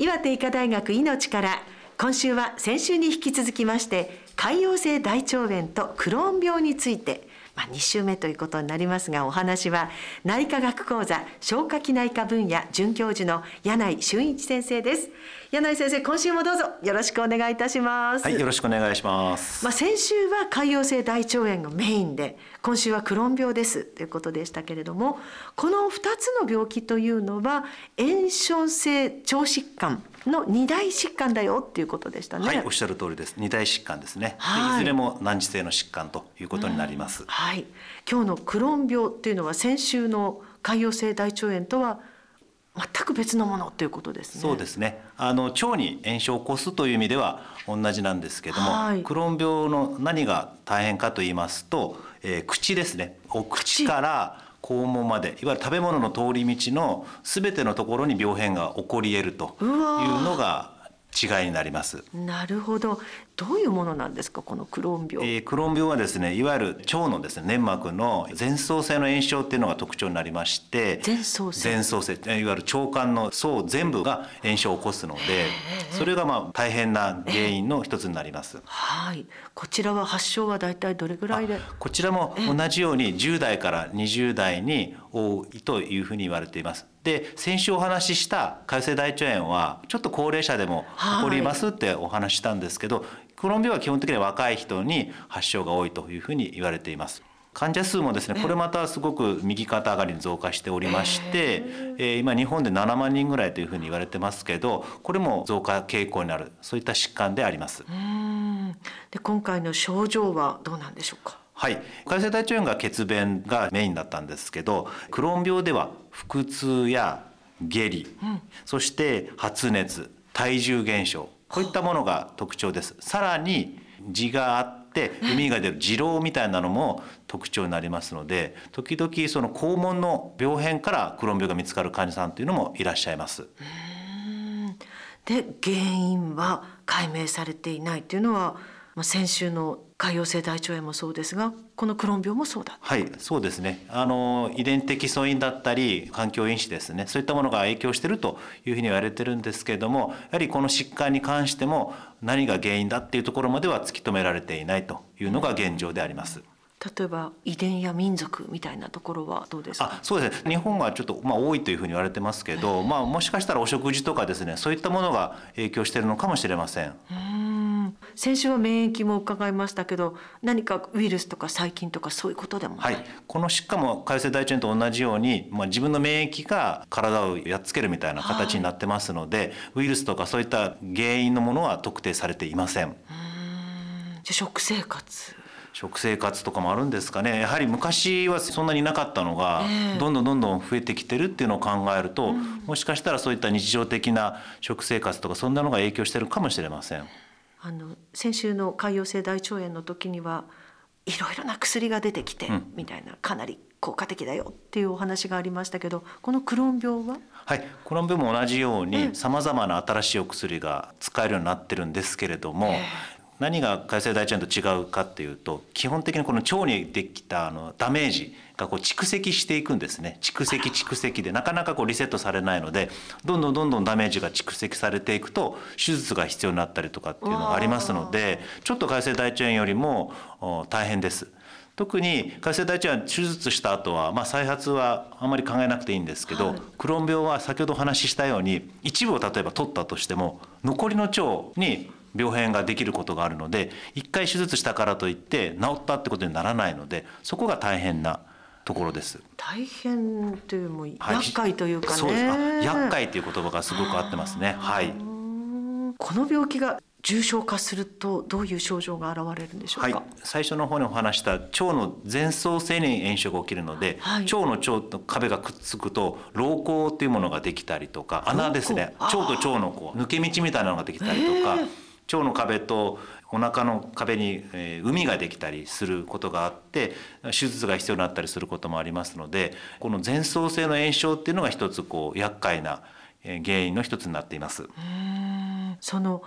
岩手医科大学いのちから、今週は先週に引き続きまして潰瘍性大腸炎とクローン病について、2週目ということになりますが、お話は内科学講座消化器内科分野准教授の柳井俊一先生です。柳井先生、今週もどうぞよろしくお願いいたします。 はい、よろしくお願いします。 先週は潰瘍性大腸炎がメインで、今週はクローン病ですということでしたけれども、この2つの病気というのは炎症性腸疾患の2大疾患だよっていうことでしたね。 はい、おっしゃる通りです。2大疾患ですね。 はい、 いずれも難治性の疾患ということになります。 はい、今日のクローン病っていうのは先週の潰瘍性大腸炎とは全く別のものということですね。 そうですね。腸に炎症を起こすという意味では同じなんですけども、 はい、 クローン病の何が大変かと言いますと、口ですね。お口から肛門まで、いわゆる食べ物の通り道のすべてのところに病変が起こり得るというのが違いになります。 なるほど。どういうものなんですか、このクローン病。 クローン病はですね、いわゆる腸のですね、粘膜の前奏性の炎症っていうのが特徴になりまして、前奏性、いわゆる腸管の層全部が炎症を起こすので、それが大変な原因の一つになります。 はい。こちらは発症はだいたいどれぐらいで。 こちらも同じように10代から20代に多いというふうに言われています。で、先週お話しした潰瘍性大腸炎はちょっと高齢者でも起こりますってお話ししたんですけど、クローン病は基本的には若い人に発症が多いというふうに言われています。患者数もですね、これまたすごく右肩上がりに増加しておりまして、今日本で7万人ぐらいというふうに言われてますけど、これも増加傾向になる、そういった疾患であります。 で、今回の症状はどうなんでしょうか。 はい、潰瘍性大腸炎が血便がメインだったんですけど、クローン病では腹痛や下痢、そして発熱、体重減少、こういったものが特徴です。さらに痔があって膿が出る痔瘻みたいなのも特徴になりますので、時々その肛門の病変からクローン病が見つかる患者さんというのもいらっしゃいます。 で、原因は解明されていないというのは、先週の潰瘍性大腸炎もそうですが、このクローン病もそうだ。 はい、そうですね。遺伝的素因だったり環境因子ですね、そういったものが影響しているというふうに言われてるんですけれども、やはりこの疾患に関しても何が原因だっていうところまでは突き止められていないというのが現状であります。 例えば遺伝や民族みたいなところはどうですか。 そうですね。日本はちょっと多いというふうに言われてますけど、もしかしたらお食事とかですね、そういったものが影響しているのかもしれません。 先週は免疫も伺いましたけど、何かウイルスとか細菌とかそういうことでもない。 はい、この疾患も潰瘍性大腸炎と同じように、自分の免疫が体をやっつけるみたいな形になってますので、ウイルスとかそういった原因のものは特定されていません。 じゃあ食生活とかもあるんですかね。やはり昔はそんなになかったのが、どんどん増えてきてるっていうのを考えると、もしかしたらそういった日常的な食生活とかそんなのが影響してるかもしれません。 先週の潰瘍性大腸炎の時にはいろいろな薬が出てきて、みたいな、かなり効果的だよっていうお話がありましたけど、このクローン病は。 はい、クローン病も同じようにさまざまな新しいお薬が使えるようになってるんですけれども、何が潰瘍性大腸炎と違うかっていうと、基本的にこの腸にできたダメージが蓄積していくんですね。蓄積でなかなかリセットされないので、どんどんダメージが蓄積されていくと手術が必要になったりとかっていうのがありますので、ちょっと潰瘍性大腸炎よりも大変です。特に潰瘍性大腸炎は手術した後は、再発はあまり考えなくていいんですけど、クローン病は先ほどお話ししたように一部を例えば取ったとしても残りの腸に病変ができることがあるので、一回手術したからといって治ったってことにならないので、そこが大変なところです。 大変というも厄介というかね。 そうです。厄介という言葉がすごく合ってますね。はい。 この病気が重症化するとどういう症状が現れるんでしょうか。 最初の方にお話した腸の前奏性に炎症が起きるので、腸の壁がくっつくと瘻孔というものができたりとか、穴ですね、腸と腸の抜け道みたいなのができたりとか、腸の壁とお腹の壁に膿ができたりすることがあって、手術が必要になったりすることもありますので、この前奏性の炎症っていうのが一つ厄介な原因の一つになっています。 その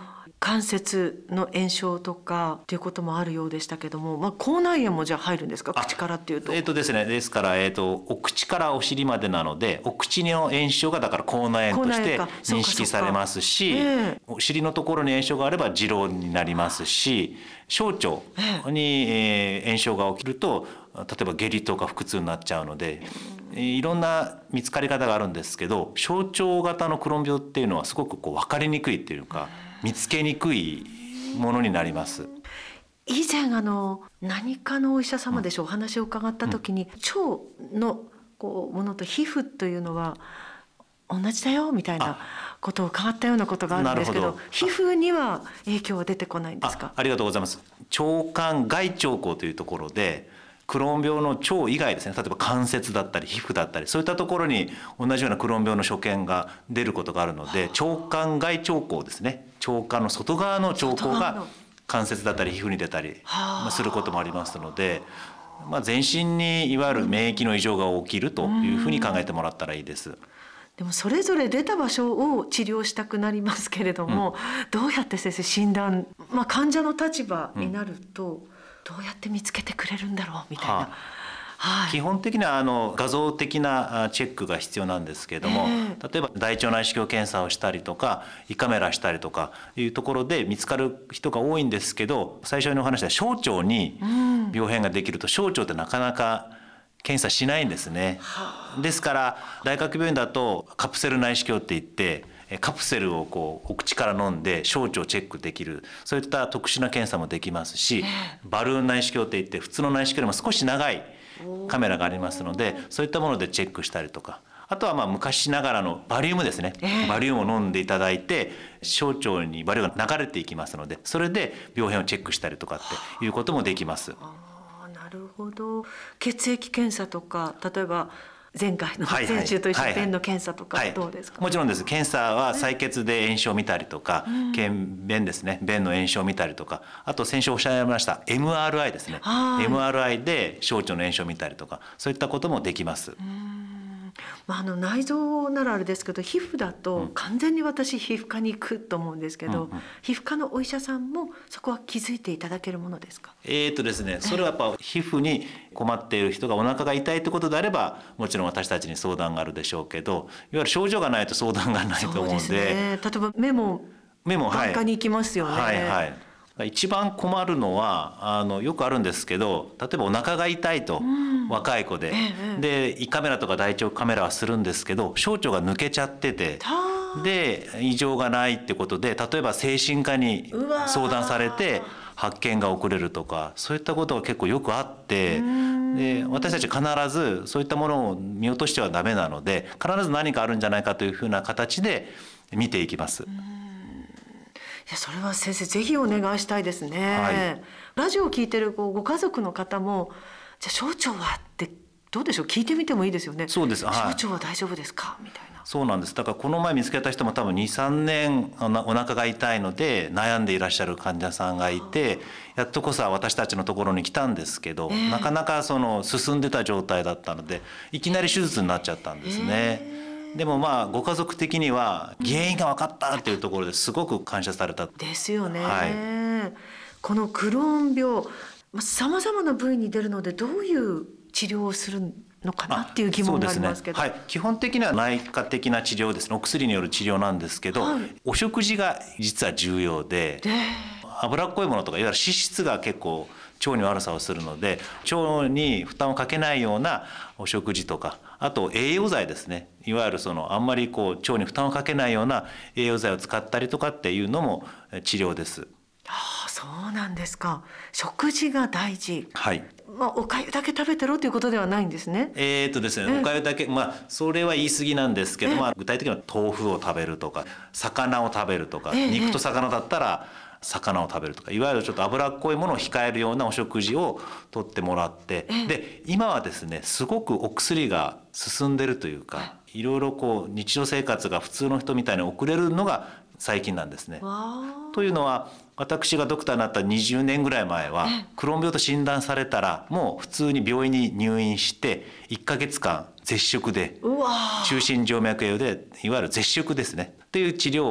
関節の炎症とかっていうこともあるようでしたけども、口内炎もじゃあ入るんですか、口からっていうと。 ですね、ですから、お口からお尻までなので、お口の炎症がだから口内炎として認識されますし、お尻のところに炎症があれば痔瘻になりますし、小腸に炎症が起きると例えば下痢とか腹痛になっちゃうので、いろんな見つかり方があるんですけど、小腸型のクローン病っていうのはすごく分かりにくいっていうか、見つけにくいものになります。 以前何かのお医者様でしょう、お話を伺った時に、腸のものと皮膚というのは同じだよみたいなことを伺ったようなことがあるんですけど、皮膚には影響は出てこないんですか。 ありがとうございます。腸管外腸孔というところで、クローン病の腸以外ですね、例えば関節だったり皮膚だったり、そういったところに同じようなクローン病の所見が出ることがあるので、腸管外腸孔ですね、腸管の外側の腸孔が関節だったり皮膚に出たりすることもありますので、全身にいわゆる免疫の異常が起きるというふうに考えてもらったらいいです。 でもそれぞれ出た場所を治療したくなりますけれども、どうやって先生診断、患者の立場になるとどうやって見つけてくれるんだろうみたいな。 基本的には画像的なチェックが必要なんですけれども、例えば大腸内視鏡検査をしたりとか胃カメラしたりとかいうところで見つかる人が多いんですけど、最初にお話した小腸に病変ができると、小腸ってなかなか検査しないんですね。ですから大学病院だとカプセル内視鏡っていって、カプセルをお口から飲んで小腸をチェックできる、そういった特殊な検査もできますし、バルーン内視鏡っていって普通の内視鏡よりも少し長いカメラがありますので、そういったものでチェックしたりとか、あとは昔ながらのバリウムですね、バリウムを飲んでいただいて小腸にバリウムが流れていきますので、それで病変をチェックしたりとかっていうこともできます。 なるほど。血液検査とか、例えば前回の前週と一緒に便の検査とかどうですか。 もちろんです。検査は採血で炎症を見たりとか、便ですね、便の炎症を見たりとか、あと先週おっしゃいました MRI ですね、MRI で小腸の炎症を見たりとか、そういったこともできます。 内臓ならあれですけど、皮膚だと完全に私皮膚科に行くと思うんですけど、皮膚科のお医者さんもそこは気づいていただけるものですか。 ですね、それはやっぱ皮膚に困っている人がお腹が痛いってことであれば、もちろん私たちに相談があるでしょうけど、いわゆる症状がないと相談がないと思うので、 例えば目も眼科に行きますよね。 一番困るのはよくあるんですけど、例えばお腹が痛いと、若い子で、胃カメラとか大腸カメラはするんですけど、小腸が抜けちゃってて、で異常がないってことで、例えば精神科に相談されて発見が遅れるとか、そういったことが結構よくあって、で私たち必ずそういったものを見落としてはダメなので、必ず何かあるんじゃないかというふうな形で見ていきます。 それは先生ぜひお願いしたいですね。ラジオを聞いてるご家族の方も、じゃあ小腸はってどうでしょう、聞いてみてもいいですよね。 そうです、 小腸は大丈夫ですかみたいな。 そうなんです。だからこの前見つけた人も多分 2,3 年お腹が痛いので悩んでいらっしゃる患者さんがいて、やっとこそ私たちのところに来たんですけど、なかなか進んでた状態だったので、いきなり手術になっちゃったんですね。でもご家族的には原因が分かったっていうところですごく感謝されたですよね。このクローン病、さまざまな部位に出るので、どういう治療をするのかなっていう疑問がありますけど。 基本的には内科的な治療ですね、お薬による治療なんですけど、お食事が実は重要で、脂っこいものとかいわゆる脂質が結構腸に悪さをするので、腸に負担をかけないようなお食事とか、あと栄養剤ですね、いわゆるあんまり腸に負担をかけないような栄養剤を使ったりとかっていうのも治療です。 そうなんですか。食事が大事。おかゆだけ食べてろということではないんですね。 ですね、おかゆだけ、それは言い過ぎなんですけど、具体的には豆腐を食べるとか、魚を食べるとか、肉と魚だったら魚を食べるとか、いわゆるちょっと脂っこいものを控えるようなお食事をとってもらって、で今はですね、すごくお薬が進んでるというか、いろいろ日常生活が普通の人みたいに送れるのが最近なんですね。というのは、私がドクターになった20年ぐらい前はクローン病と診断されたら、もう普通に病院に入院して1ヶ月間絶食で、中心静脈栄養でいわゆる絶食ですねという治療を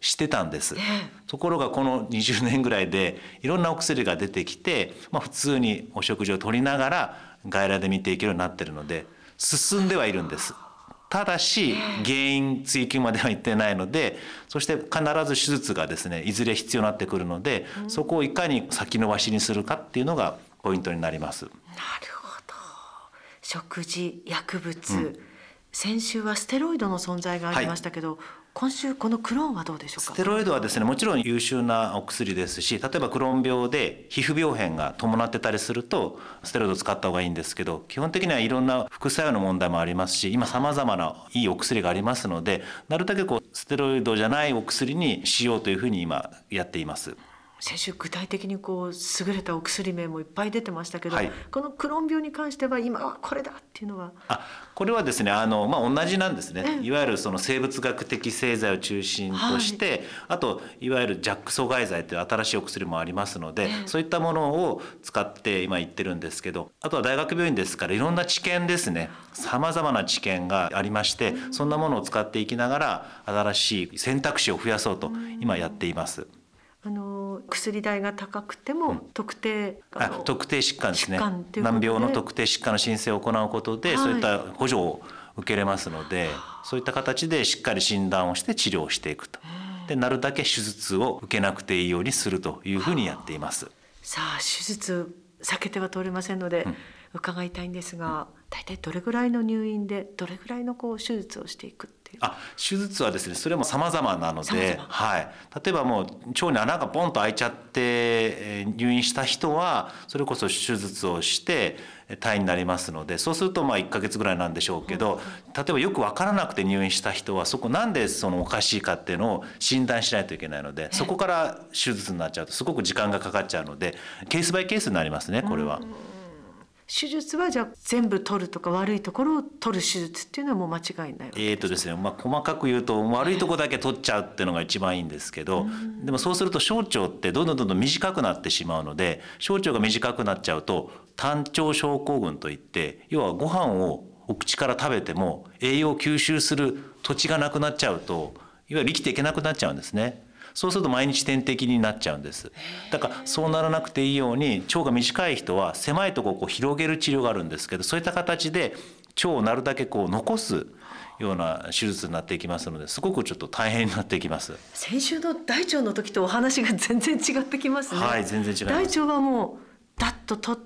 してたんです。ところがこの20年ぐらいでいろんなお薬が出てきて、普通にお食事をとりながら外来で見ていけるようになっているので進んではいるんです。ただし原因追及まではいってないので、そして必ず手術がですねいずれ必要になってくるので、そこをいかに先延ばしにするかっていうのがポイントになります。 なるほど。食事、薬物、先週はステロイドの存在がありましたけど、今週このクローンはどうでしょうか。 ステロイドはですねもちろん優秀なお薬ですし、例えばクローン病で皮膚病変が伴ってたりするとステロイドを使った方がいいんですけど、基本的にはいろんな副作用の問題もありますし、今さまざまないいお薬がありますので、なるだけステロイドじゃないお薬にしようというふうに今やっています。 先週具体的に優れたお薬名もいっぱい出てましたけど、 はい、 このクローン病に関しては今はこれだっていうのは。 これはですね同じなんですね。いわゆるその生物学的製剤を中心として、あといわゆる JAK 阻害剤という新しいお薬もありますので、そういったものを使って今言ってるんですけど、あとは大学病院ですからいろんな知見ですね、さまざまな知見がありまして、そんなものを使っていきながら新しい選択肢を増やそうと今やっています。 薬代が高くても特定疾患ですね。 難病の特定疾患の申請を行うことで、そういった補助を受けれますので、そういった形でしっかり診断をして治療していくと。でなるだけ手術を受けなくていいようにするというふうにやっています。 さあ手術避けては通れませんので、伺いたいんですが、大体どれぐらいの入院でどれぐらいの手術をしていくっていう。 手術はですねそれも様々なので、例えばもう腸に穴がポンと開いちゃって入院した人はそれこそ手術をして退院になりますので、そうすると1ヶ月ぐらいなんでしょうけど、例えばよく分からなくて入院した人はそこなんでおかしいかっていうのを診断しないといけないので、そこから手術になっちゃうとすごく時間がかかっちゃうので、ケースバイケースになりますねこれは。 手術はじゃあ全部取るとか悪いところを取る手術っていうのはもう間違いないわけですね、細かく言うと悪いところだけ取っちゃうっていうのが一番いいんですけど、でもそうすると小腸ってどんどん短くなってしまうので、小腸が短くなっちゃうと単腸症候群といって、要はご飯をお口から食べても栄養を吸収する土地がなくなっちゃうと、いわゆる生きていけなくなっちゃうんですね。そうすると毎日点滴になっちゃうんです。だからそうならなくていいように、腸が短い人は狭いところを広げる治療があるんですけど、そういった形で腸をなるだけ残すような手術になっていきますので、すごくちょっと大変になっていきます。 先週の大腸の時とお話が全然違ってきますね。 全然違います。 大腸はもうダッと取って、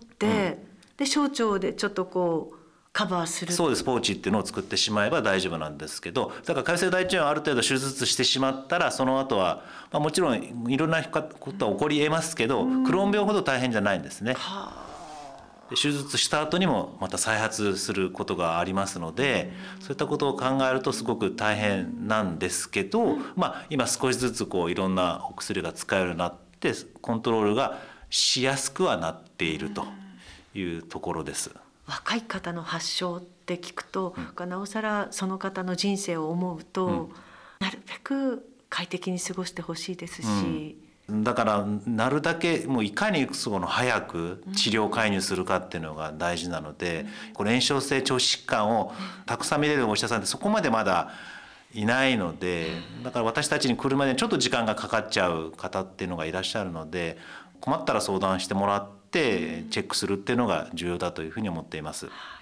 で小腸でちょっとカバーする。 そうです。ポーチっていうのを作ってしまえば大丈夫なんですけど、だから潰瘍大腸炎はある程度手術してしまったら、その後は、もちろんいろんなことは起こり得ますけど、クローン病ほど大変じゃないんですね。で手術した後にもまた再発することがありますので、そういったことを考えるとすごく大変なんですけど、今少しずついろんなお薬が使えるようになってコントロールがしやすくはなっているというところです。 若い方の発症って聞くと、なおさらその方の人生を思うと、なるべく快適に過ごしてほしいですし、 だからなるだけもういかに早く治療介入するかっていうのが大事なので、この炎症性腸疾患をたくさん見れるお医者さんってそこまでまだいないので、だから私たちに来るまでにちょっと時間がかかっちゃう方っていうのがいらっしゃるので、困ったら相談してもらってチェックするっていうのが重要だというふうに思っています。